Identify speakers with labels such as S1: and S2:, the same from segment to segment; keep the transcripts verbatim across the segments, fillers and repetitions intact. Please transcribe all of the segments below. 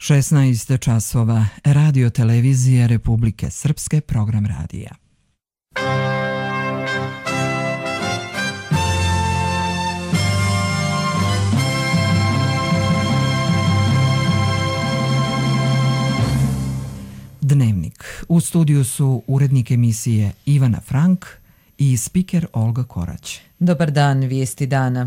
S1: šesnaest časova, Radio televizije Republike Srpske, program radija. Dnevnik. U studiju su urednik emisije Ivana Frank i spiker Olga Korać.
S2: Dobar dan, vijesti dana.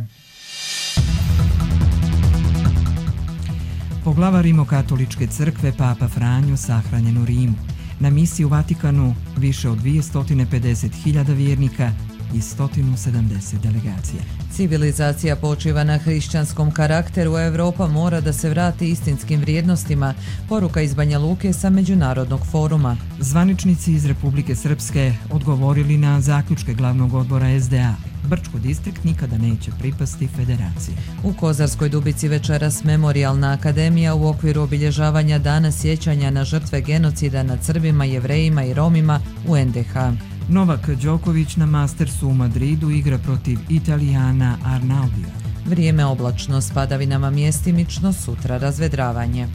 S1: Poglava Rimokatoličke crkve Papa Franjo sahranjen u Rimu. Na misiji u Vatikanu više od dvjesto pedeset hiljada vjernika i sto sedamdeset delegacija.
S2: Civilizacija počiva na hrišćanskom karakteru, a Europa mora da se vrati istinskim vrijednostima. Poruka iz Banja Luke sa Međunarodnog foruma.
S1: Zvaničnici iz Republike Srpske odgovorili na zaključke glavnog odbora es de a. Brčko distrikt nikada neće pripasti federaciji.
S2: U Kozarskoj Dubici večeras Memorijalna akademija u okviru obilježavanja Dana sjećanja na žrtve genocida nad Srbima, Jevrejima i Romima u en de ha.
S1: Novak Đoković na Mastersu u Madridu igra protiv Italijana Arnaudija.
S2: Vrijeme oblačno s padavinama mjestimično, sutra razvedravanje.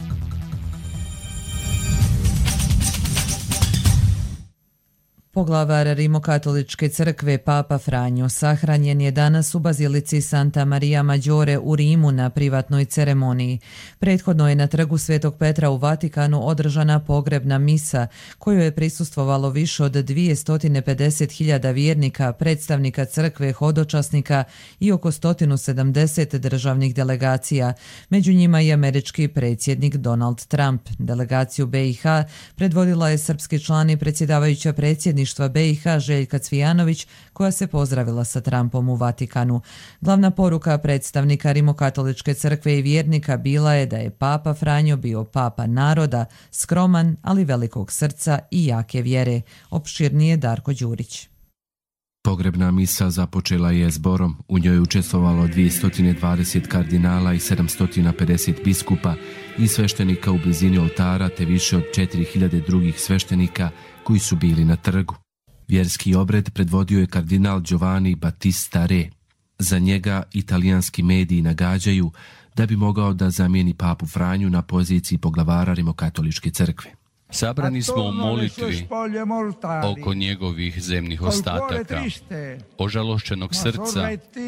S2: Poglavar Rimokatoličke crkve Papa Franjo sahranjen je danas u bazilici Santa Maria Maggiore u Rimu na privatnoj ceremoniji. Prethodno je na trgu Svetog Petra u Vatikanu održana pogrebna misa, koju je prisustvovalo više od dvjesto pedeset hiljada vjernika, predstavnika crkve, hodočasnika i oko sto sedamdeset državnih delegacija. Među njima i američki predsjednik Donald Trump. Delegaciju be i ha predvodila je srpski član i predsjedavajuća predsjedništva be i ha Željka Cvijanović, koja se pozdravila sa Trumpom u Vatikanu. Glavna poruka predstavnika Rimokatoličke crkve i vjernika bila je da je Papa Franjo bio papa naroda, skroman, ali velikog srca i jake vjere. Opširnije Darko Đurić.
S3: Pogrebna misa započela je zborom. U njoj je učestvovalo dvjesto dvadeset kardinala i sedamsto pedeset biskupa i sveštenika u blizini oltara, te više od četiri hiljade drugih sveštenika koji su bili na trgu. Vjerski obred predvodio je kardinal Giovanni Battista Re. Za njega italijanski mediji nagađaju da bi mogao da zamijeni papu Franju na poziciji poglavara Rimokatoličke crkve.
S4: Sabrani smo u molitvi oko njegovih zemnih ostataka, ožalošćenog srca,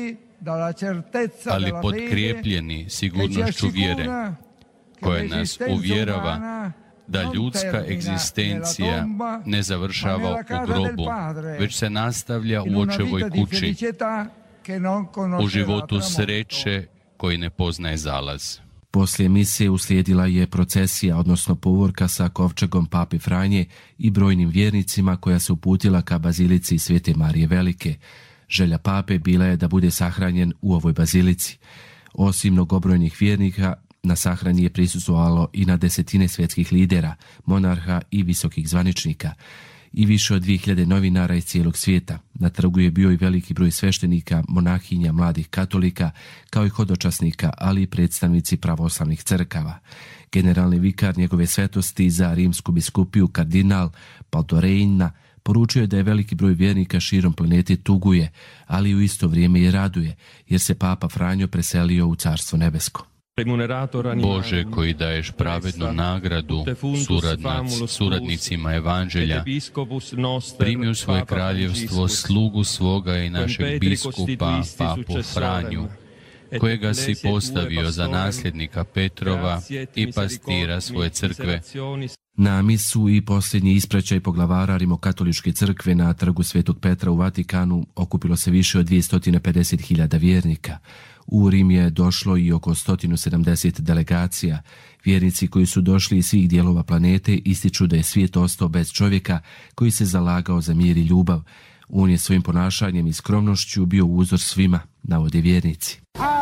S4: ali potkrijepljeni sigurnošću vjere, koja nas uvjerava da ljudska egzistencija ne završava u grobu, već se nastavlja u očevoj kući, u životu sreće koji ne poznaje zalaz.
S3: Poslije misije uslijedila je procesija, odnosno povorka sa kovčegom Pape Franje i brojnim vjernicima koja se uputila ka bazilici Svete Marije Velike. Želja pape bila je da bude sahranjen u ovoj bazilici. Osim mnogobrojnih vjernika, na sahrani je prisustvovalo i na desetine svjetskih lidera, monarha i visokih zvaničnika i više od dvije hiljade novinara iz cijelog svijeta. Na trgu je bio i veliki broj sveštenika, monahinja, mladih katolika, kao i hodočasnika, ali i predstavnici pravoslavnih crkava. Generalni vikar njegove svetosti za rimsku biskupiju, kardinal Baldoreina, poručio je da je veliki broj vjernika širom planete tuguje, ali u isto vrijeme i raduje, jer se Papa Franjo preselio u Carstvo nebesko.
S4: Bože, koji daješ pravednu nagradu suradnac, suradnicima evanđelja, primi u svoje kraljevstvo slugu svoga i našeg biskupa, papu Franju, kojega si postavio za nasljednika Petrova i pastira svoje crkve.
S3: Na misu i posljednji ispraćaj poglavara Rimokatoličke crkve na trgu Svetog Petra u Vatikanu okupilo se više od dvjesto pedeset hiljada vjernika. U Rim je došlo i oko sto sedamdeset delegacija. Vjernici koji su došli iz svih dijelova planete ističu da je svijet ostao bez čovjeka koji se zalagao za mir i ljubav. On je svojim ponašanjem i skromnošću bio uzor svima, navode vjernici.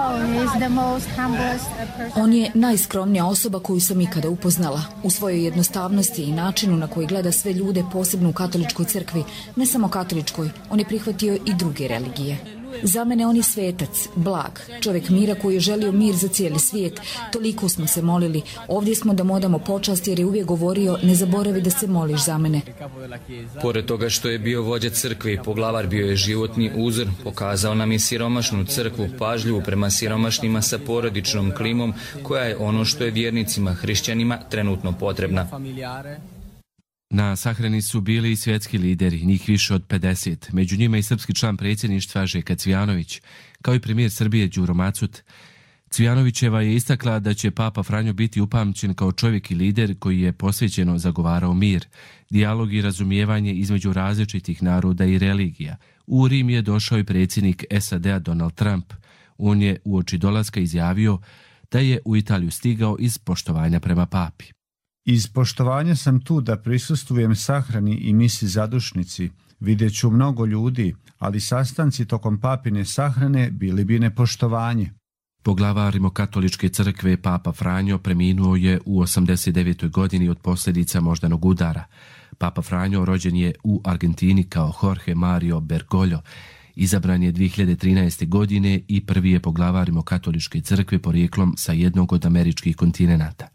S5: On je najskromnija osoba koju sam ikada upoznala. U svojoj jednostavnosti i načinu na koji gleda sve ljude, posebno u katoličkoj crkvi, ne samo katoličkoj, on je prihvatio i druge religije. Za mene on je svetac, blag, čovjek mira koji je želio mir za cijeli svijet. Toliko smo se molili. Ovdje smo da mu odamo počast jer je uvijek govorio ne zaboravi da se moliš za mene.
S6: Pored toga što je bio vođa crkve i poglavar, bio je životni uzor. Pokazao nam je siromašnu crkvu, pažljivu prema siromašnima sa porodičnom klimom koja je ono što je vjernicima hrišćanima trenutno potrebna.
S3: Na sahrani su bili i svjetski lideri, njih više od pedeset, među njima i srpski član predsjedništva Željko Cvijanović, kao i premijer Srbije Đuro Macut. Cvijanovićeva je istakla da će Papa Franjo biti upamćen kao čovjek i lider koji je posvećeno zagovarao mir, dijalog i razumijevanje između različitih naroda i religija. U Rim je došao i predsjednik S A D-a Donald Trump. On je uoči dolaska izjavio da je u Italiju stigao iz poštovanja prema papi.
S7: Iz poštovanja sam tu da prisustvujem sahrani i misi zadušnici. Vidjet ću mnogo ljudi, ali sastanci tokom papine sahrane bili bi nepoštovanje.
S3: Poglavar Rimokatoličke crkve Papa Franjo preminuo je u osamdeset devetoj godini od posljedica moždanog udara. Papa Franjo rođen je u Argentini kao Jorge Mario Bergoglio. Izabran je dvije hiljade trinaeste. godine i prvi je poglavar Rimokatoličke crkve porijeklom sa jednog od američkih kontinenata.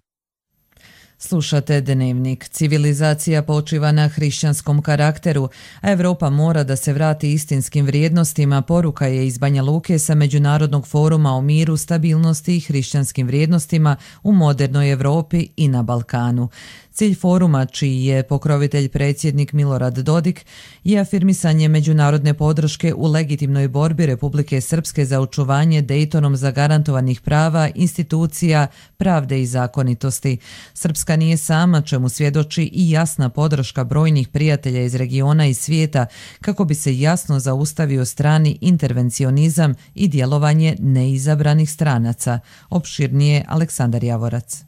S2: Slušate Dnevnik. Civilizacija počiva na hrišćanskom karakteru, a Europa mora da se vrati istinskim vrijednostima, poruka je iz Banja Luke sa Međunarodnog foruma o miru, stabilnosti i hrišćanskim vrijednostima u modernoj Europi i na Balkanu. Cilj foruma, čiji je pokrovitelj predsjednik Milorad Dodik, je afirmisanje međunarodne podrške u legitimnoj borbi Republike Srpske za očuvanje Dejtonom zagarantovanih prava, institucija, pravde i zakonitosti. Srpska nije sama, čemu svjedoči i jasna podrška brojnih prijatelja iz regiona i svijeta kako bi se jasno zaustavio strani intervencionizam i djelovanje neizabranih stranaca. Opširnije Aleksandar Javorac.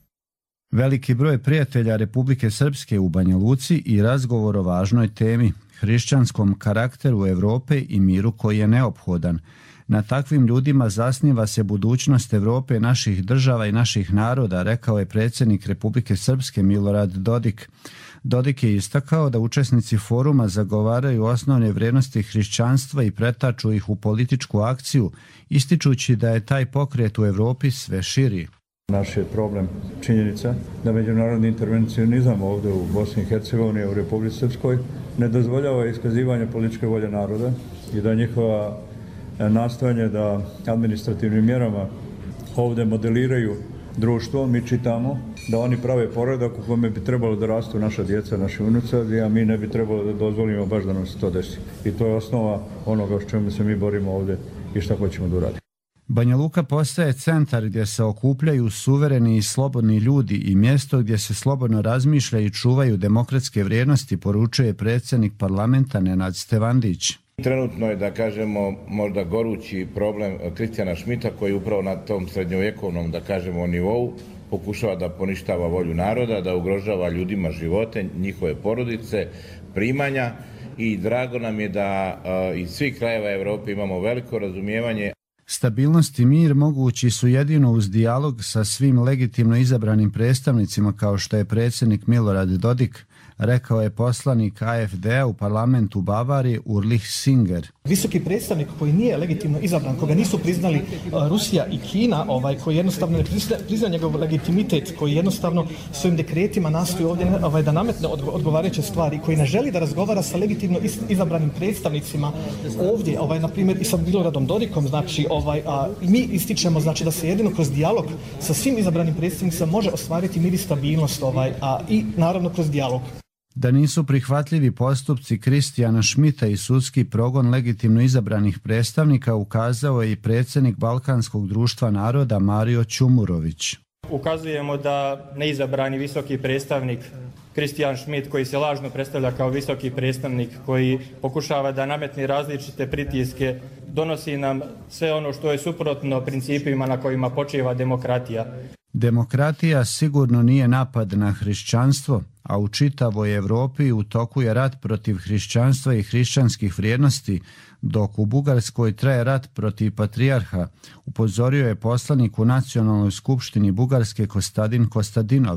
S7: Veliki broj prijatelja Republike Srpske u Banja Luci i razgovor o važnoj temi, hrišćanskom karakteru Europe i miru koji je neophodan. Na takvim ljudima zasniva se budućnost Europe, naših država i naših naroda, rekao je predsjednik Republike Srpske Milorad Dodik. Dodik je istakao da učesnici foruma zagovaraju osnovne vrijednosti hrišćanstva i pretaču ih u političku akciju, ističući da je taj pokret u Europi sve širi.
S8: Naš je problem činjenica da međunarodni intervencionizam ovdje u Bosni i Hercegovini, u Republici Srpskoj, ne dozvoljava iskazivanje političke volje naroda i da njihova nastojanje da administrativnim mjerama ovdje modeliraju društvo, mi čitamo da oni prave poredak u kome bi trebalo da rastu naša djeca, naši unuci, a mi ne bi trebalo da dozvolimo baš da nam se to desi. I to je osnova onoga s čemu se mi borimo ovdje i šta hoćemo da uradimo.
S7: Banja Luka postaje centar gdje se okupljaju suvereni i slobodni ljudi i mjesto gdje se slobodno razmišlja i čuvaju demokratske vrijednosti, poručuje predsjednik parlamenta Nenad Stevandić.
S9: Trenutno je, da kažemo, možda gorući problem Kristijana Šmita koji upravo na tom srednjovjekovnom, da kažemo, nivou pokušava da poništava volju naroda, da ugrožava ljudima živote, njihove porodice, primanja i drago nam je da uh, iz svih krajeva Europe imamo veliko razumijevanje.
S7: Stabilnost i mir mogući su jedino uz dijalog sa svim legitimno izabranim predstavnicima kao što je predsjednik Milorad Dodik, rekao je poslanik A F D-a u parlamentu Bavarije Ulrich Singer.
S10: Visoki predstavnik koji nije legitimno izabran, koga nisu priznali Rusija i Kina, ovaj, koji jednostavno ne prizna, prizna njegov legitimitet, koji jednostavno svojim dekretima nastoji ovdje ovaj, da nametne odgovarajuće stvari, koji ne želi da razgovara sa legitimno izabranim predstavnicima ovdje, ovaj, na primjer i sa Miloradom Dodikom, znači ovaj, a, mi ističemo znači, da se jedino kroz dijalog sa svim izabranim predstavnicima može ostvariti mir i stabilnost ovaj, a, i naravno kroz dijalog.
S7: Da nisu prihvatljivi postupci Kristijana Šmita i sudski progon legitimno izabranih predstavnika ukazao je i predsjednik Balkanskog društva naroda Mario Ćumurović.
S11: Ukazujemo da neizabrani visoki predstavnik Kristijan Šmit, koji se lažno predstavlja kao visoki predstavnik, koji pokušava da nametne različite pritiske, donosi nam sve ono što je suprotno principima na kojima počiva demokratija.
S7: Demokratija sigurno nije napad na hrišćanstvo, a u čitavoj Europi u toku je rat protiv hrišćanstva i hrišćanskih vrijednosti, dok u Bugarskoj traje rat protiv patrijarha, upozorio je poslanik u Nacionalnoj skupštini Bugarske Kostadin Kostadinov.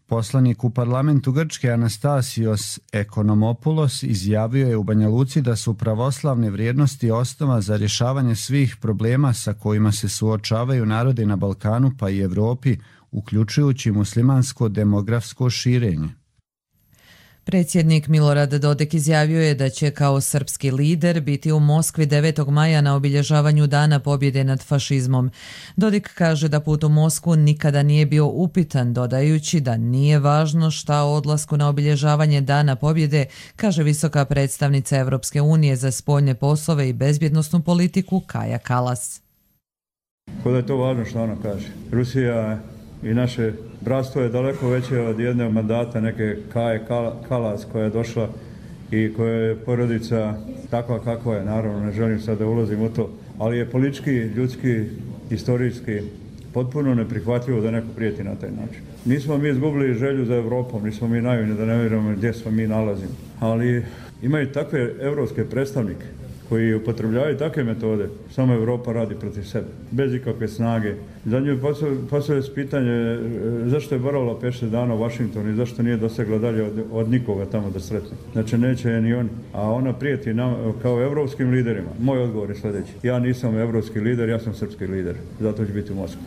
S7: Poslanik u parlamentu Grčke Anastasios Ekonomopoulos izjavio je u Banja Luci da su pravoslavne vrijednosti osnova za rješavanje svih problema sa kojima se suočavaju narodi na Balkanu pa i Europi, uključujući muslimansko demografsko širenje.
S2: Predsjednik Milorad Dodik izjavio je da će kao srpski lider biti u Moskvi devetog maja na obilježavanju Dana pobjede nad fašizmom. Dodik kaže da put u Moskvu nikada nije bio upitan, dodajući da nije važno šta o odlasku na obilježavanje Dana pobjede, kaže visoka predstavnica Evropske unije za spoljne poslove i bezbjednosnu politiku Kaja Kalas.
S8: Kod je to važno što ona kaže. Rusija i naše bratstvo je daleko veće od jednog mandata neke Kaje Kalas koja je došla i koja je porodica takva kakva je. Naravno, ne želim sad da ulazim u to, ali je politički, ljudski, historijski potpuno neprihvatljivo da neko prijeti na taj način. Nismo mi izgubili želju za Evropom, nismo mi naivni da ne vjerujemo gdje smo mi nalazimo, ali imaju takve evropske predstavnike koji upotrebljavaju takve metode, samo Evropa radi protiv sebe, bez ikakve snage. Za nju postavlja se pitanje zašto je boravila pet šest dana u Vašingtonu i zašto nije dosegla dalje od, od nikoga tamo da sretne. Znači neće je ni oni, a ona prijeti nam kao evropskim liderima. Moj odgovor je sljedeći. Ja nisam evropski lider, ja sam srpski lider. Zato ću biti u Moskvi.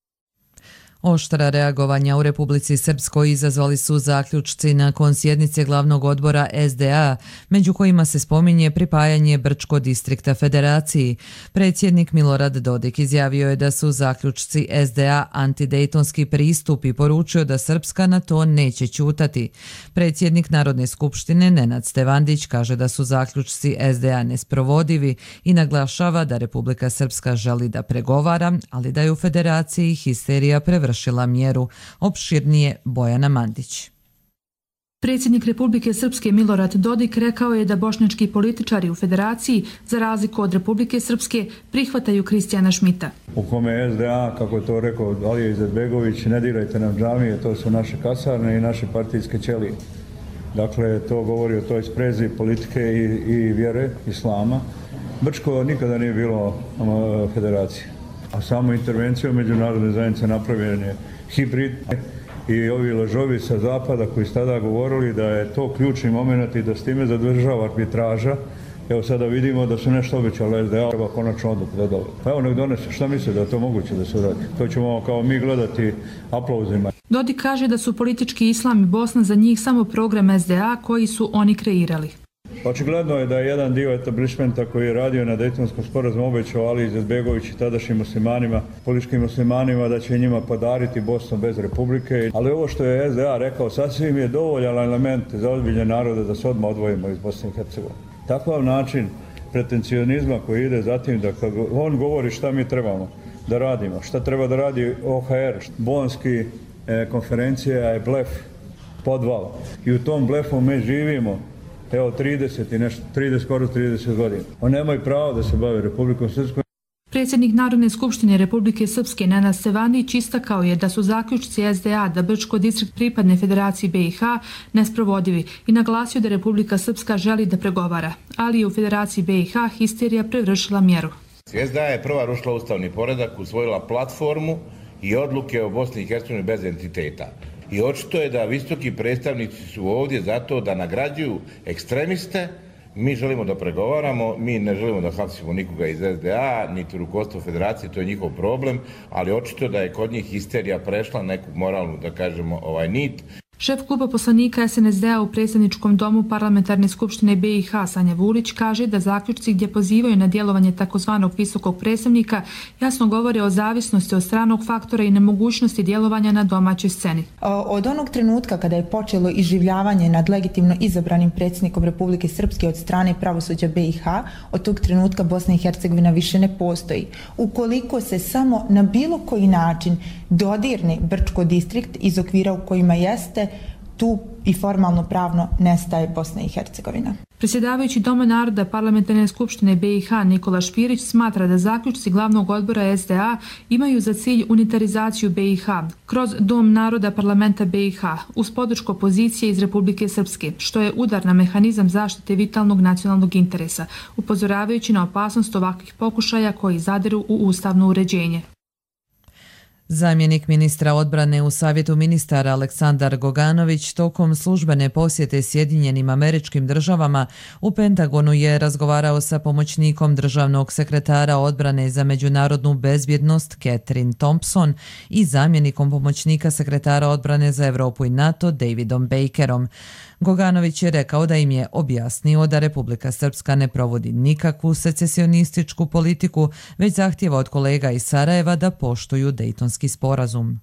S2: Oštra reagovanja u Republici Srpskoj izazvali su zaključci nakon sjednice glavnog odbora S D A, među kojima se spominje pripajanje Brčko distrikta federaciji. Predsjednik Milorad Dodik izjavio je da su zaključci S D A antidejtonski pristup i poručio da Srpska na to neće ćutati. Predsjednik Narodne skupštine Nenad Stevandić kaže da su zaključci S D A nesprovodivi i naglašava da Republika Srpska želi da pregovara, ali da je u federaciji histerija prevršila mjeru. Opširnije Bojana Mandić.
S12: Predsjednik Republike Srpske Milorad Dodik rekao je da bošnjački političari u federaciji, za razliku od Republike Srpske, prihvataju Kristijana Šmita.
S8: U kome je S D A, kako je to rekao Alija Izetbegović, ne dirajte nam džamije, to su naše kasarne i naše partijske ćelije. Dakle, to govori o toj sprezi politike i, i vjere, islama. Brčko nikada nije bilo federacije. A samo intervencijom međunarodne zajednice napravljen je hibrid i ovi lažovi sa zapada koji su tada govorili da je to ključni moment i da s time zadržava arbitraža. Evo sada vidimo da su nešto obećali S D A, treba konačno odluku da dovolj. Pa evo nek donese, šta misle da je to moguće da se uradi? To ćemo kao mi gledati aplauzima.
S12: Dodik kaže da su politički islam i Bosna za njih samo program S D A koji su oni kreirali.
S8: Očigledno je da je jedan dio etablishmenta koji je radio na Dejtonskom sporazumu obećao Aliji Izetbegović i tadašnjim muslimanima, političkim muslimanima, da će njima podariti Bosnu bez republike. Ali ovo što je S D A rekao sasvim je dovoljan element za ozbiljne narode da se odmah odvojimo iz Bosne i Hercegovine. Takav način pretencionizma koji ide za tim da kad on govori šta mi trebamo da radimo, šta treba da radi O H R, Bonski e, konferencija je blef, podvala. I u tom blefu mi živimo evo trideset i nešto, trideset, skoro trideset godina. On nemaju pravo da se bave Republikom Srpskom.
S12: Predsjednik Narodne skupštine Republike Srpske Nenad Stevandić istakao je da su zaključci S D A da Brčko distrikt pripadne Federaciji B i H nesprovodivi i naglasio da Republika Srpska želi da pregovara, ali je u Federaciji B i H histerija prevršila mjeru.
S9: S D A je prva rušila ustavni poredak, usvojila platformu i odluke o Bosni i Hercegovini bez entiteta. I očito je da visoki predstavnici su ovdje zato da nagrađuju ekstremiste. Mi želimo da pregovaramo, mi ne želimo da hapsimo nikoga iz S D A, niti rukovodstvo federacije, to je njihov problem, ali očito da je kod njih histerija prešla neku moralnu, da kažemo, ovaj nit.
S12: Šef kluba poslanika S N S D A u predsjedničkom domu Parlamentarne skupštine B i H Sanja Vulić kaže da zaključci gdje pozivaju na djelovanje takozvanog visokog predstavnika jasno govore o zavisnosti od stranog faktora i nemogućnosti djelovanja na domaćoj sceni.
S13: Od onog trenutka kada je počelo iživljavanje nad legitimno izabranim predsjednikom Republike Srpske od strane pravosuđa B i H, od tog trenutka Bosna i Hercegovina više ne postoji. Ukoliko se samo na bilo koji način dodirne Brčko distrikt iz okvira u kojima jeste, tu i formalno pravno nestaje Bosna i Hercegovina.
S12: Predsjedavajući Doma naroda Parlamentarne skupštine B i H Nikola Špirić smatra da zaključci glavnog odbora S D A imaju za cilj unitarizaciju B i H kroz Dom naroda Parlamenta B i H uz podršku opozicije iz Republike Srpske, što je udar na mehanizam zaštite vitalnog nacionalnog interesa, upozoravajući na opasnost ovakvih pokušaja koji zadiru u ustavno uređenje.
S2: Zamjenik ministra odbrane u Savjetu ministara Aleksandar Goganović tokom službene posjete Sjedinjenim Američkim Državama u Pentagonu je razgovarao sa pomoćnikom državnog sekretara odbrane za međunarodnu bezbjednost Catherine Thompson i zamjenikom pomoćnika sekretara odbrane za Europu i NATO Davidom Bakerom. Goganović je rekao da im je objasnio da Republika Srpska ne provodi nikakvu secesionističku politiku, već zahtjeva od kolega iz Sarajeva da poštuju Dejtonski sporazum.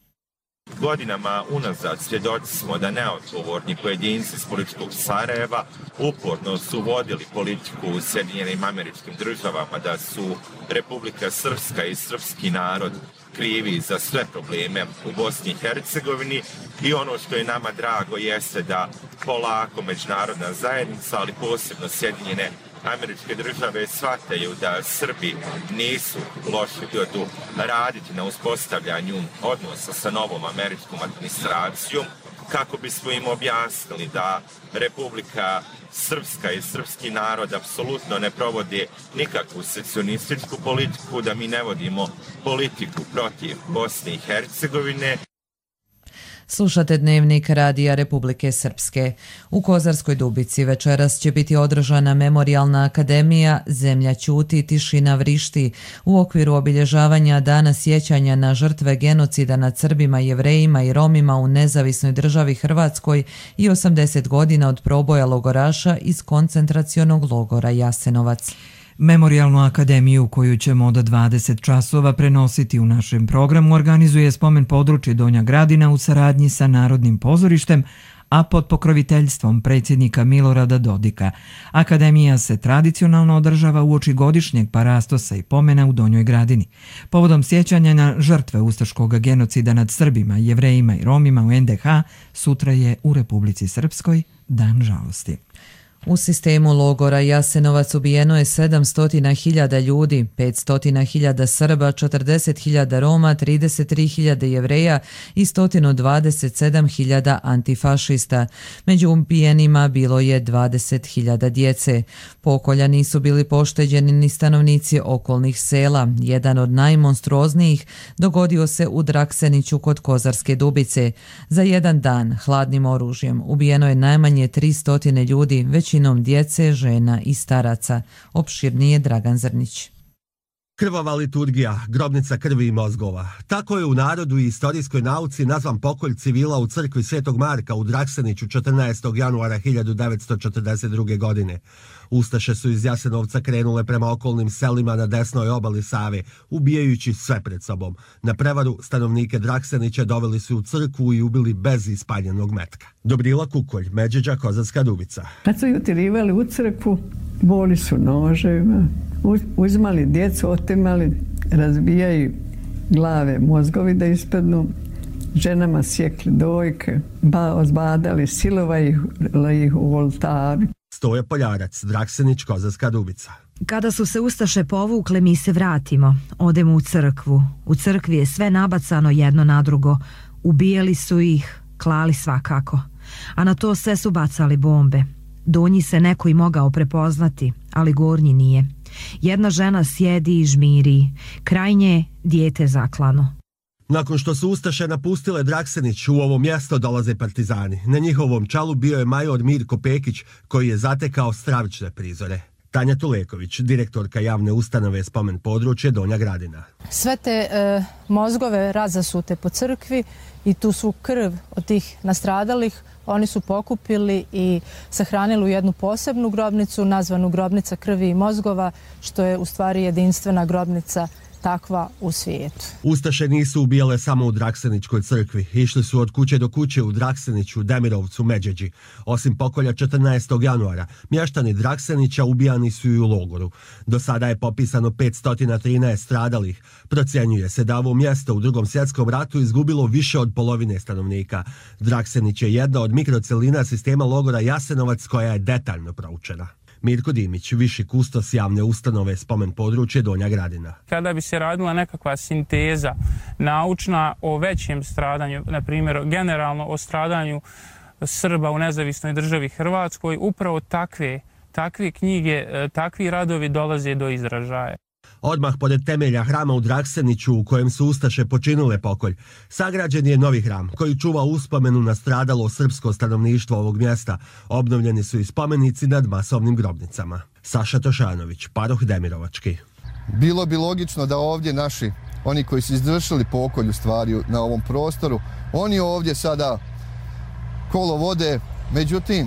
S14: Godinama unazad svjedoci smo da neodgovorni pojedinci iz političkog Sarajeva uporno su vodili politiku u Sjedinjenim Američkim Državama, da su Republika Srpska i srpski narod krivi za sve probleme u Bosni i Hercegovini, i ono što je nama drago jeste da polako međunarodna zajednica, ali posebno Sjedinjene Američke Države shvataju da Srbi nisu loši, budu raditi na uspostavljanju odnosa sa novom američkom administracijom, kako bismo im objasnili da Republika Srpska i srpski narod apsolutno ne provode nikakvu secesionističku politiku, da mi ne vodimo politiku protiv Bosne i Hercegovine.
S2: Slušate Dnevnik Radija Republike Srpske. U Kozarskoj Dubici večeras će biti održana Memorijalna akademija Zemlja ćuti, tišina vrišti u okviru obilježavanja Dana sjećanja na žrtve genocida nad Srbima, Jevrejima i Romima u nezavisnoj državi Hrvatskoj i osamdeset godina od proboja logoraša iz koncentracionog logora Jasenovac.
S1: Memorijalnu akademiju koju ćemo od dvadeset časova prenositi u našem programu organizuje Spomen područje Donja Gradina u saradnji sa Narodnim pozorištem, a pod pokroviteljstvom predsjednika Milorada Dodika. Akademija se tradicionalno održava uoči godišnjeg parastosa i pomena u Donjoj Gradini. Povodom sjećanja na žrtve ustaškog genocida nad Srbima, Jevrejima i Romima u en de ha, sutra je u Republici Srpskoj Dan žalosti.
S2: U sistemu logora Jasenovac ubijeno je sedamsto hiljada ljudi, petsto hiljada Srba, četrdeset hiljada Roma, trideset tri hiljade Jevreja i sto dvadeset sedam hiljada antifašista. Među ubijenima bilo je dvadeset hiljada djece. Pokolja nisu bili pošteđeni ni stanovnici okolnih sela. Jedan od najmonstruoznijih dogodio se u Drakseniću kod Kozarske Dubice. Za jedan dan hladnim oružjem ubijeno je najmanje tristo ljudi, već većinom djece, žena i staraca. Opširnije Dragan Zrnić.
S15: Krvava liturgija, grobnica krvi i mozgova. Tako je u narodu i istorijskoj nauci nazvan pokolj civila u crkvi Svetog Marka u Drakseniću četrnaestog januara hiljadu devetsto četrdeset druge. godine. Ustaše su iz Jasenovca krenule prema okolnim selima na desnoj obali Save, ubijajući sve pred sobom. Na prevaru stanovnike Draksenića doveli su u crkvu i ubili bez ispaljenog metka. Dobrila Kukolj, Međeđa, Kozarska Dubica.
S16: Kad su utirivali u crkvu, boli su noževima, uzimali djecu, otimali, razbijaju glave, mozgovi da ispadnu, ženama sjekli dojke, ba, ozbadali, silovali ih u oltaru.
S15: Stoje Poljarac, Draksenić, Kozarska Dubica.
S17: Kada su se ustaše povukle, mi se vratimo. Odemo u crkvu. U crkvi je sve nabacano jedno na drugo. Ubijali su ih, klali svakako. A na to sve su bacali bombe. Donji se neko i mogao prepoznati, ali gornji nije. Jedna žena sjedi i žmiri. Kraj nje dijete zaklano.
S15: Nakon što su ustaše napustile Draksenić, u ovo mjesto dolaze partizani. Na njihovom čalu bio je major Mirko Pekić, koji je zatekao stravične prizore. Tanja Tuleković, direktorka javne ustanove Spomen područje Donja Gradina.
S18: Sve te e, mozgove razasute po crkvi i tu su krv od tih nastradalih oni su pokupili i sahranili u jednu posebnu grobnicu nazvanu grobnica krvi i mozgova, što je u stvari jedinstvena grobnica takva u svijetu.
S15: Ustaše nisu ubijale samo u Draksenićkoj crkvi. Išli su od kuće do kuće u Drakseniću, Demirovcu, Međeđi. Osim pokolja četrnaestog januara, mještani Draksenića ubijani su i u logoru. Do sada je popisano petsto trinaest stradalih. Procjenjuje se da ovo mjesto u Drugom svjetskom ratu izgubilo više od polovine stanovnika. Draksenić je jedna od mikrocelina sistema logora Jasenovac koja je detaljno proučena. Mirko Dimić, viši kustos javne ustanove Spomen područje Donja Gradina.
S19: Kada bi se radila nekakva sinteza naučna o većem stradanju, na primjer generalno o stradanju Srba u nezavisnoj državi Hrvatskoj, upravo takve, takve knjige, takvi radovi dolaze do izražaja.
S15: Odmah pored temelja hrama u Drakseniću u kojem su ustaše počinile pokolj, sagrađen je novi hram koji čuva uspomenu na stradalo srpsko stanovništvo ovog mjesta. Obnovljeni su i spomenici nad masovnim grobnicama. Saša Tošanović, paroh Demirovački.
S20: Bilo bi logično da ovdje naši, oni koji su izvršili pokolj u stvari na ovom prostoru, oni ovdje sada kolo vode, međutim,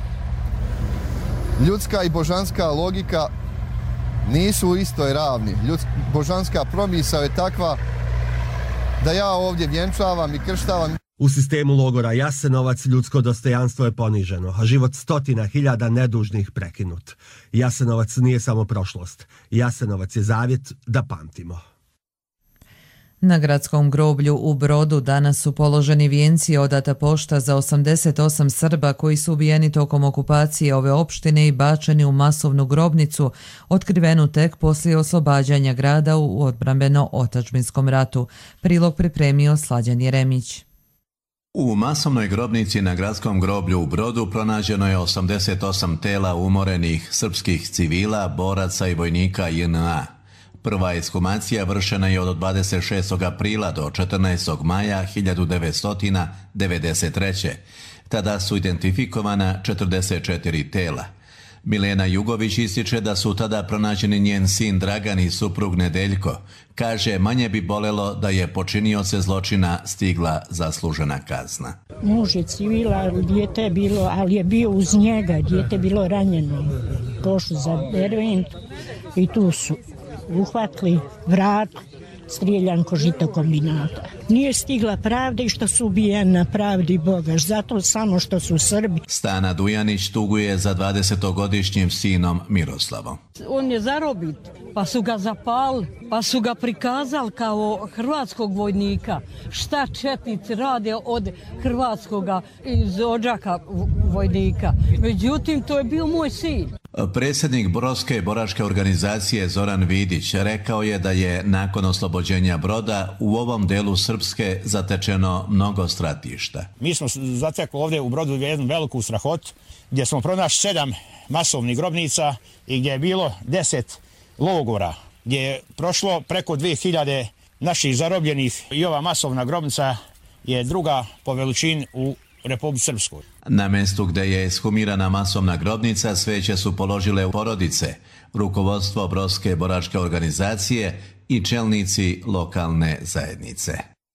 S20: ljudska i božanska logika nisu u istoj ravni. Ljudska, božanska promisao je takva da ja ovdje vjenčavam i krštavam.
S15: U sistemu logora Jasenovac ljudsko dostojanstvo je poniženo, a život stotina hiljada nedužnih prekinut. Jasenovac nije samo prošlost. Jasenovac je zavjet da pamtimo.
S2: Na gradskom groblju u Brodu danas su položeni vijenci i odata pošta za osamdeset osam Srba koji su ubijeni tokom okupacije ove opštine i bačeni u masovnu grobnicu, otkrivenu tek poslije oslobađanja grada u odbrambeno-otadžbinskom ratu. Prilog pripremio Slađan Jeremić.
S21: U masovnoj grobnici na gradskom groblju u Brodu pronađeno je osamdeset osam tela umorenih srpskih civila, boraca i vojnika J N A. Prva ekshumacija vršena je od dvadeset šestog aprila do četrnaestog maja hiljadu devetsto devedeset treće. Tada su identifikovana četrdeset četiri tela. Milena Jugović ističe da su tada pronađeni njen sin Dragan i suprug Nedeljko. Kaže, manje bi bolelo da je počinioce zločina stigla zaslužena kazna.
S22: Muž je civila, dijete je bilo, ali je bio uz njega, dijete je bilo ranjeno. Pošli za Dervent i tu su uhvatili vrat, strijeljan ko žito kombinata. Nije stigla pravda i što su ubijeni na pravdi Boga, zato samo što su Srbi.
S21: Stana Dujanić tuguje za dvadesetogodišnjim sinom Miroslavom.
S23: On je zarobit, pa su ga zapali, pa su ga prikazali kao hrvatskog vojnika. Šta četnici rade od hrvatskoga iz odžaka vojnika. Međutim, to je bio moj sin.
S21: Predsjednik Brodske boračke organizacije Zoran Vidić rekao je da je nakon oslobođenja Broda u ovom delu Srpske zatečeno mnogo stratišta.
S24: Mi smo zatekli ovdje u Brodu jednu veliku strahotu gdje smo pronašli sedam masovnih grobnica i gdje je bilo deset logora, gdje je prošlo preko dvije hiljade naših zarobljenih i ova masovna grobnica je druga po veličini u Republici Srpskoj.
S21: Na mjestu gdje je ekshumirana masovna grobnica sveće su položile porodice, rukovodstvo Brodske boračke organizacije i čelnici lokalne zajednice.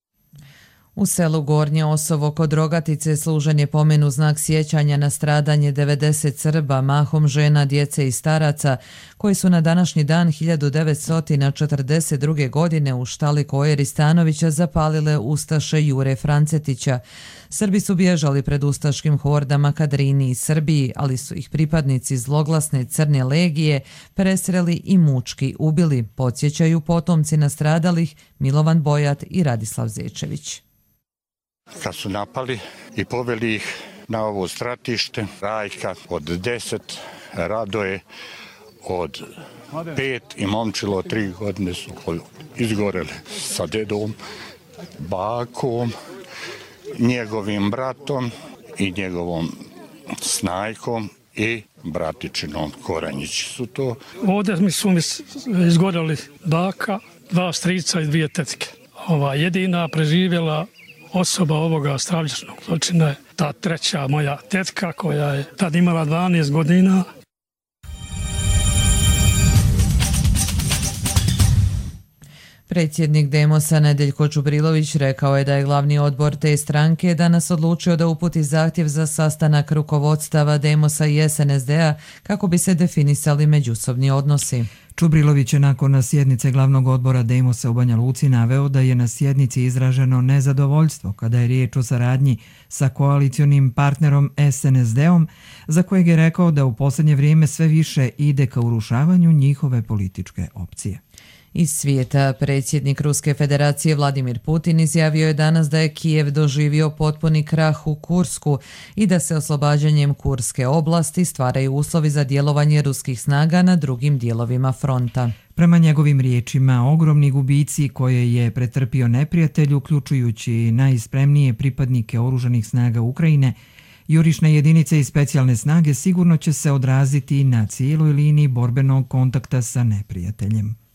S2: U selu Gornje Osovo kod Rogatice služen je pomen u znak sjećanja na stradanje devedeset Srba, mahom žena, djece i staraca, koji su na današnji dan hiljadu devetsto četrdeset druge. godine u štali Kojeri Stanovića zapalile ustaše Jure Francetića. Srbi su bježali pred ustaškim hordama ka Drini i Srbiji, ali su ih pripadnici zloglasne Crne legije presreli i mučki ubili, podsjećaju potomci nastradalih Milovan Bojat i Radislav Zečević.
S25: Kad su napali i poveli ih na ovo stratište, Rajka od deset, Radoje od pet i Momčilo od tri godine su izgoreli sa dedom, bakom, njegovim bratom i njegovom snajkom i bratičinom Koranjići su to.
S26: Ovdje mi su mi izgoreli baka, dva strica i dvije tetke. Ova jedina preživjela osoba ovoga stravičnog zločina je ta treća moja tetka koja je tad imala dvanaest godina.
S2: Predsjednik Demosa Nedeljko Čubrilović rekao je da je glavni odbor te stranke danas odlučio da uputi zahtjev za sastanak rukovodstava Demosa i S N S D-a kako bi se definisali međusobni odnosi.
S1: Čubrilović je nakon sjednice glavnog odbora Demosa u Banja Luci naveo da je na sjednici izraženo nezadovoljstvo kada je riječ o saradnji sa koalicionim partnerom S N S D-om, za kojeg je rekao da u posljednje vrijeme sve više ide ka urušavanju njihove političke opcije.
S2: Iz svijeta predsjednik Ruske federacije Vladimir Putin izjavio je danas da je Kijev doživio potpuni krah u Kursku i da se oslobađanjem Kurske oblasti stvaraju uslovi za djelovanje ruskih snaga na drugim dijelovima fronta.
S1: Prema njegovim riječima, ogromni gubici koje je pretrpio neprijatelj, uključujući najspremnije pripadnike oružanih snaga Ukrajine, jurišne jedinice i specijalne snage sigurno će se odraziti na cijeloj liniji borbenog kontakta sa neprijateljem.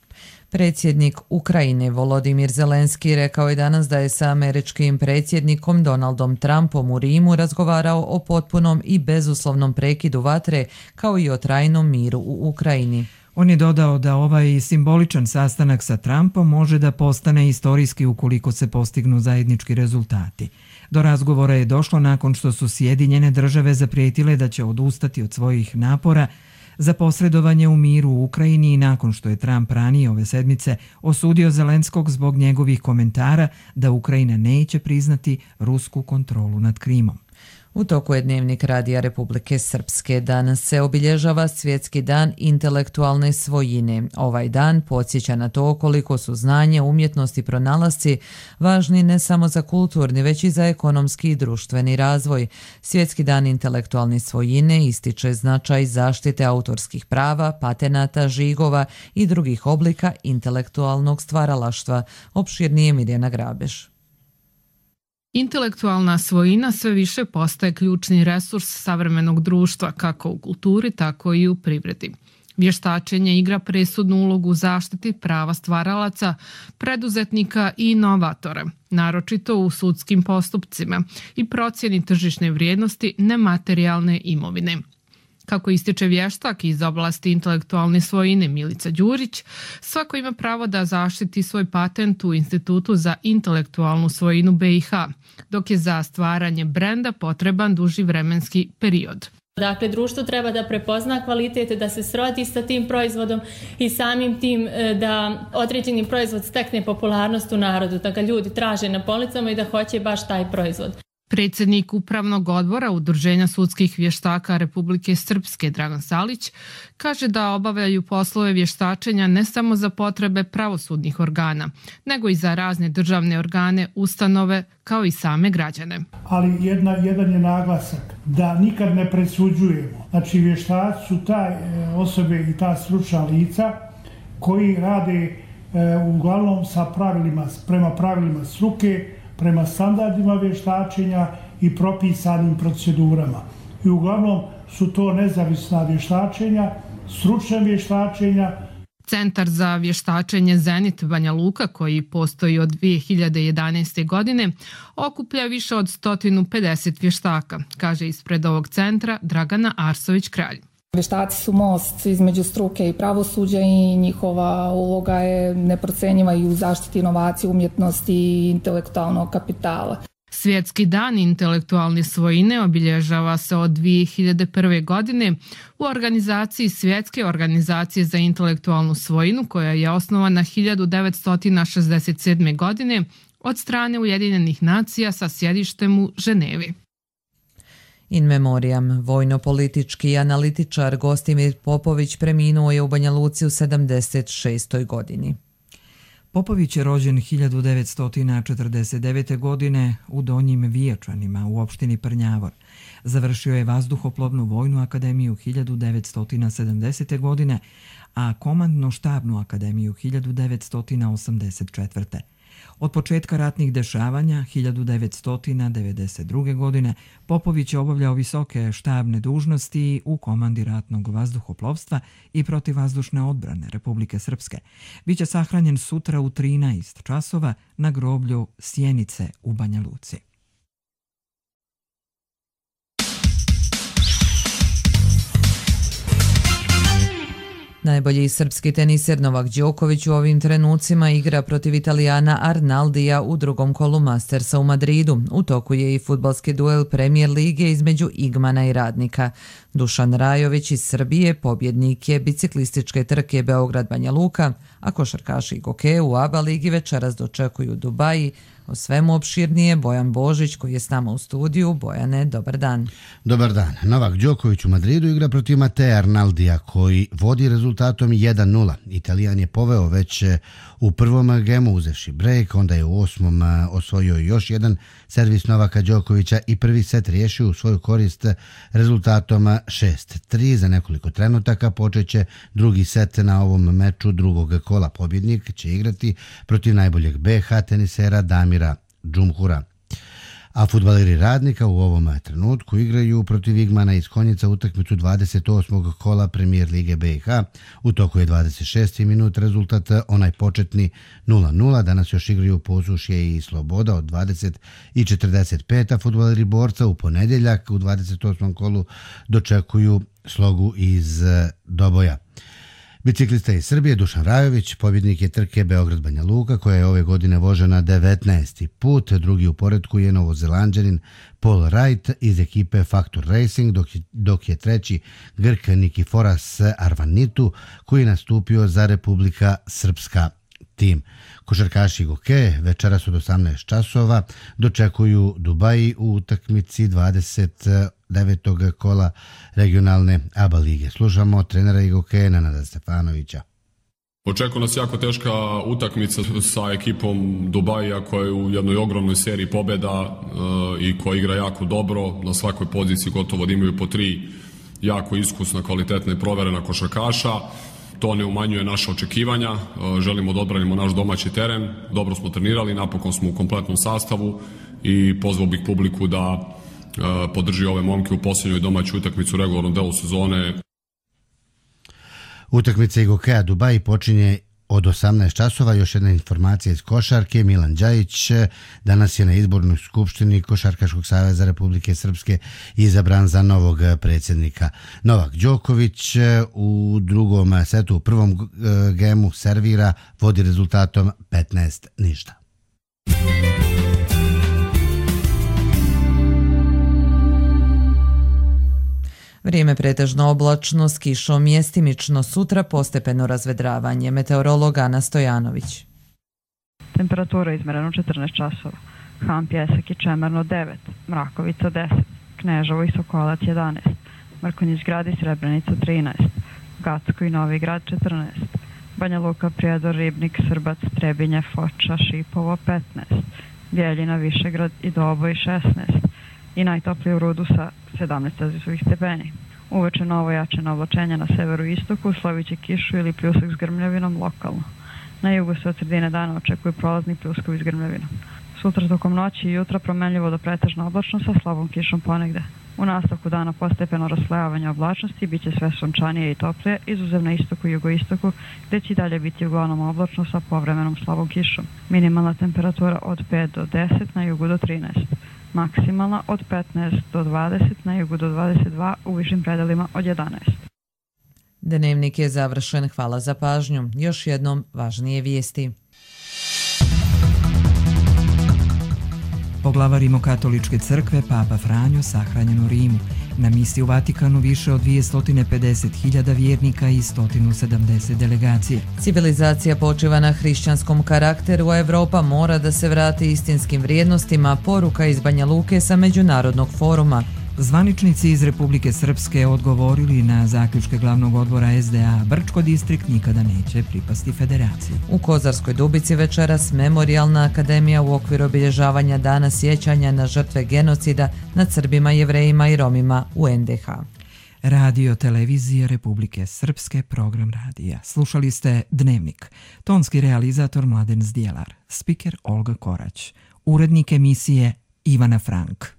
S2: Predsjednik Ukrajine Volodimir Zelenski rekao je danas da je sa američkim predsjednikom Donaldom Trumpom u Rimu razgovarao o potpunom i bezuslovnom prekidu vatre kao i o trajnom miru u Ukrajini.
S1: On je dodao da ovaj simboličan sastanak sa Trumpom može da postane istorijski ukoliko se postignu zajednički rezultati. Do razgovora je došlo nakon što su Sjedinjene države zaprijetile da će odustati od svojih napora za posredovanje u miru u Ukrajini i nakon što je Trump ranije ove sedmice osudio Zelenskog zbog njegovih komentara da Ukrajina neće priznati rusku kontrolu nad Krimom.
S2: U toku je Dnevnik Radija Republike Srpske. Danas se obilježava Svjetski dan intelektualne svojine. Ovaj dan podsjeća na to koliko su znanje, umjetnost i pronalasci važni ne samo za kulturni, već i za ekonomski i društveni razvoj. Svjetski dan intelektualne svojine ističe značaj zaštite autorskih prava, patenata, žigova i drugih oblika intelektualnog stvaralaštva. Opširnije Mirjana Grabeš.
S3: Intelektualna svojina sve više postaje ključni resurs savremenog društva, kako u kulturi, tako i u privredi. Vještačenje igra presudnu ulogu u zaštiti prava stvaralaca, preduzetnika i inovatora, naročito u sudskim postupcima i procjeni tržišne vrijednosti nematerijalne imovine. Kako ističe vještak iz oblasti intelektualne svojine Milica Đurić, svako ima pravo da zaštiti svoj patent u Institutu za intelektualnu svojinu B i H, dok je za stvaranje brenda potreban duži vremenski period.
S4: Dakle, društvo treba da prepozna kvalitet, da se srodi sa tim proizvodom i samim tim da određeni proizvod stekne popularnost u narodu, da ga ljudi traže na policama i da hoće baš taj proizvod.
S3: Predsjednik Upravnog odbora Udruženja sudskih vještaka Republike Srpske Dragan Salić kaže da obavljaju poslove vještačenja ne samo za potrebe pravosudnih organa, nego i za razne državne organe, ustanove, kao i same građane.
S5: Ali jedna, jedan je naglasak da nikad ne presuđujemo. Znači vještaci su ta osobe i ta stručna lica koji rade e, uglavnom sa pravilima, prema pravilima struke, prema standardima vještačenja i propisanim procedurama. I uglavnom su to nezavisna vještačenja, stručna vještačenja.
S3: Centar za vještačenje Zenit Banja Luka, koji postoji od dvije hiljade jedanaeste. godine, okuplja više od sto pedeset vještaka, kaže ispred ovog centra Dragana Arsović-Kralj.
S6: Vještaci su most između struke i pravosuđa i njihova uloga je neprocenjiva i u zaštiti inovacije, umjetnosti i intelektualnog kapitala.
S3: Svjetski dan intelektualne svojine obilježava se od dvije hiljade prve. godine u organizaciji Svjetske organizacije za intelektualnu svojinu, koja je osnovana hiljadu devetsto šezdeset sedme. godine od strane Ujedinjenih nacija sa sjedištem u Ženevi.
S2: In memoriam, vojno-politički analitičar Gostimir Popović preminuo je u Banja Luci u sedamdeset šestoj. godini.
S1: Popović je rođen hiljadu devetsto četrdeset devete. godine u Donjim Vijačanima u opštini Prnjavor. Završio je vazduhoplovnu vojnu akademiju hiljadu devetsto sedamdesete. godine, a komandno-štabnu akademiju hiljadu devetsto osamdeset četvrte. Od početka ratnih dešavanja hiljadu devetsto devedeset druge. godine Popović je obavljao visoke štabne dužnosti u komandi ratnog vazduhoplovstva i protivvazdušne odbrane Republike Srpske. Biće sahranjen sutra u trinaest časova na groblju Sjenice u Banja Luci.
S2: Najbolji srpski teniser Novak Đoković u ovim trenucima igra protiv Italijana Arnaldija u drugom kolu Mastersa u Madridu. U toku je i fudbalski duel Premier lige između Igmana i Radnika. Dušan Rajović iz Srbije pobjednik je biciklističke trke Beograd-Banja Luka, a košarkaši i gokeju u A B A ligi večeras dočekuju Dubaji. O svemu opširnije Bojan Božić koji je s nama u studiju. Bojane, dobar dan.
S10: Dobar dan. Novak Đoković u Madridu igra protiv Matea Arnaldija koji vodi rezultatom jedan nula. Italijan je poveo već u prvom gemu uzevši brejk, onda je u osmom osvojio još jedan servis Novaka Đokovića i prvi set riješio u svoju korist rezultatom šest tri. Za nekoliko trenutaka počeće drugi set na ovom meču drugog kola. Pobjednik će igrati protiv najboljeg B H tenisera Damira Džumhura. A fudbaleri Radnika u ovom trenutku igraju protiv Igmana iz Konjica utakmicu dvadeset osmog kola Premijer Lige B i H. U toku je dvadeset šesti minut, rezultat onaj početni nula nula. Danas još igraju Posušje i Sloboda od dvadeset i četrdeset pet, a fudbaleri Borca u ponedjeljak u dvadeset osmom kolu dočekuju Slogu iz Doboja. Biciklista iz Srbije Dušan Rajović pobjednik je trke Beograd-Banja Luka koja je ove godine vožena devetnaesti put. Drugi u poretku je Novozelanđanin Paul Wright iz ekipe Factor Racing, dok je, dok je treći Grk Nikiforas Arvanitu koji je nastupio za Republika Srpska tim. Košarkaši Goke večeras od osamnaest časova dočekuju Dubaji u utakmici dvadeset devetog kola regionalne A B A lige. Slušamo trenera Goke Nenada Stefanovića.
S7: Očekuje nas jako teška utakmica sa ekipom Dubaija koja je u jednoj ogromnoj seriji pobjeda e, i koja igra jako dobro. Na svakoj poziciji gotovo da imaju po tri jako iskusna, kvalitetna i proverena košarkaša. To ne umanjuje naše očekivanja, želimo da odbranimo naš domaći teren, dobro smo trenirali, napokon smo u kompletnom sastavu i pozvao bih publiku da podrži ove momke u posljednjoj domaćoj utakmici u regularnom delu sezone.
S10: Utakmica Igokea Dubai počinje od osamnaest časova. Još jedna informacija iz košarke. Milan Đajić danas je na izbornoj skupštini Košarkaškog saveza Republike Srpske izabran za novog predsjednika. Novak Đoković u drugom setu u prvom gemu servira, vodi rezultatom petnaest ništa.
S2: Vrijeme pretežno oblačno, s kišom mjestimično, sutra postepeno razvedravanje. Meteorolog Ana Stojanović.
S8: Temperatura izmereno četrnaest časova. Han, Pjesak i Čemerno devet, Mrakovica deset, Kneževo i Sokolac jedanaest, Mrkonjić Grad i Srebrenica trinaest, Gacko i Novi Grad četrnaest, Banja Luka, Prijedor, Ribnik, Srbac, Trebinje, Foča, Šipovo petnaest, Bjeljina, Višegrad i Doboj šesnaest i najtoplije u Rudu sa sedamnaest celzijusovih stepeni. Uveče novo jačeno oblačenje na severu i istoku, slovit će kišu ili pljusak s grmljavinom lokalno. Na jugu se od sredine dana očekuju prolazni pljuskovi s grmljavinom. Sutra tokom noći i jutra promenljivo do pretežno oblačno sa slabom kišom ponegde. U nastavku dana postepeno raslojavanje oblačnosti bit će sve sunčanije i toplije, izuzev na istoku i jugoistoku, gdje će i dalje biti uglavnom oblačno sa povremenom slabom kišom. Minimalna temperatura od pet do deset, na jugu do trinaest. Maksimalna od petnaest do dvadeset, na jugu do dvadeset dva, u višim predelima od jedanaest.
S2: Dnevnik je završen, hvala za pažnju. Još jednom važnije vijesti.
S1: Poglavar Rimokatoličke crkve Papa Franjo sahranjen u Rimu. Na misiji u Vatikanu više od dvjesto pedeset hiljada vjernika i sto sedamdeset delegacije.
S2: Civilizacija počiva na hrišćanskom karakteru, a Evropa mora da se vrati istinskim vrijednostima, poruka iz Banja Luke sa Međunarodnog foruma.
S1: Zvaničnici iz Republike Srpske odgovorili na zaključke glavnog odbora S D A. Brčko distrikt nikada neće pripasti federaciji.
S2: U Kozarskoj Dubici večeras Memorijalna akademija u okviru obilježavanja dana sjećanja na žrtve genocida nad Srbima, Jevrejima i Romima u N D H.
S1: Radio Televizije Republike Srpske, program radija. Slušali ste Dnevnik. Tonski realizator Mladen Zdjelar. Spiker Olga Korać. Urednik emisije Ivana Frank.